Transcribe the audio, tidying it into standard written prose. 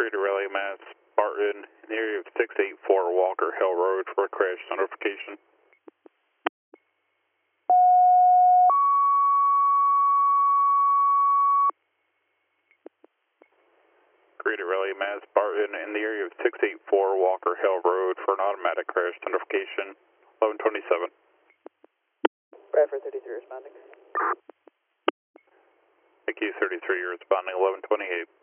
Creator Rally Mass Spartan in the area of 684 Walker Hill Road for a crash notification. Creator Rally Mass Spartan in the area of 684 Walker Hill Road for an automatic crash notification. 1127. Bradford 33 responding. AQ 33, you're responding 1128.